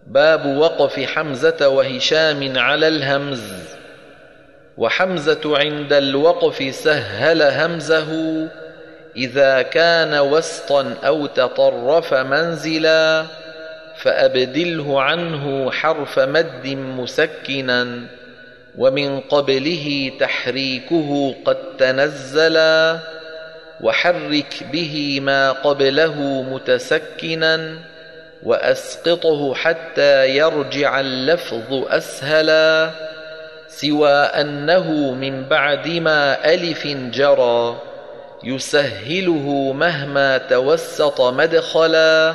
باب وقف حمزة وهشام على الهمز. وحمزة عند الوقف سهل همزه إذا كان وسطا أو تطرف منزلا، فأبدله عنه حرف مد مسكنا، ومن قبله تحريكه قد تنزلا، وحرك به ما قبله متسكنا، وأسقطه حتى يرجع اللفظ أسهلا، سوى أنه من بعد ما ألف جرى يسهله مهما توسط مدخلا،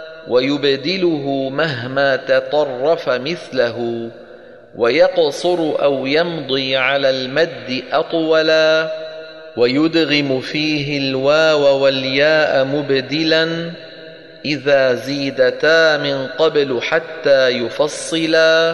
ويبدله مهما تطرف مثله، ويقصر أو يمضي على المد أطولا، ويدغم فيه الواو والياء مبدلا إذا زيدتا من قبل حتى يفصلا،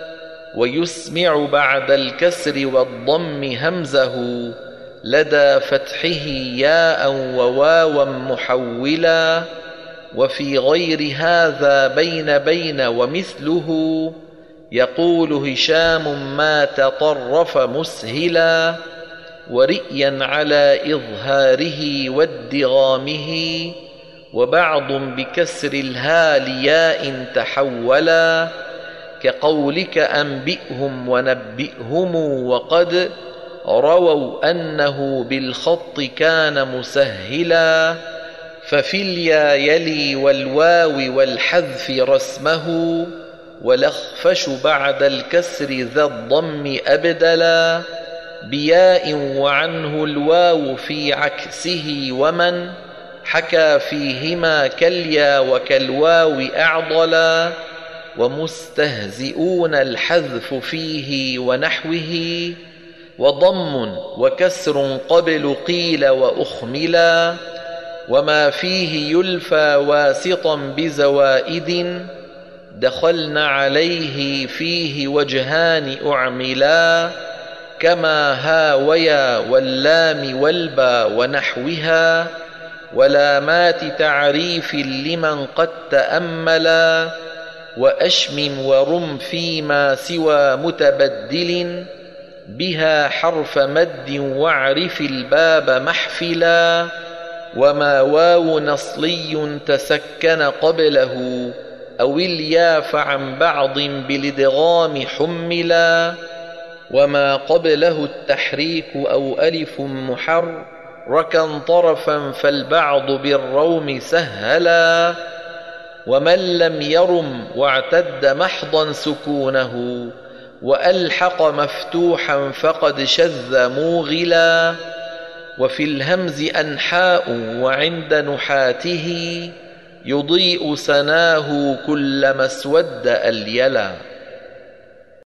ويسمع بعد الكسر والضم همزه لدى فتحه ياء وواوا محولا، وفي غير هذا بين ومثله يقول هشام ما تطرف مسهلا، ورئيا على إظهاره وادغامه، وبعض بكسر الها لياء تحولا، كقولك أنبئهم ونبئهم، وقد رووا أنه بالخط كان مسهلا، ففي اليا يلي والواو والحذف رسمه، والأخفش بعد الكسر ذا الضم أبدلا، بياء وعنه الواو في عكسه، ومن حكى فيهما كاليا وكالواو أعضلا، ومستهزئون الحذف فيه ونحوه، وضم وكسر قبل قيل وأخملا، وما فيه يلفى واسطا بزوائد دخلن عليه فيه وجهان أعملا، كما ها ويا واللام والبا ونحوها، ولامات تعريف لمن قد تأملا، وأشمم ورم فيما سوى متبدل بها حرف مد، واعرف الباب محفلا، وما واو نصلي تسكن قبله أو اليا فعن بعض بالادغام حملا، وما قبله التحريك أو ألف محركا طرفا فالبعض بالروم سهلا، ومن لم يرم واعتد محضا سكونه وألحق مفتوحا فقد شذ موغلا، وفي الهمز أنحاء وعند نحاته يضيء سناه كلما اسود أليلا.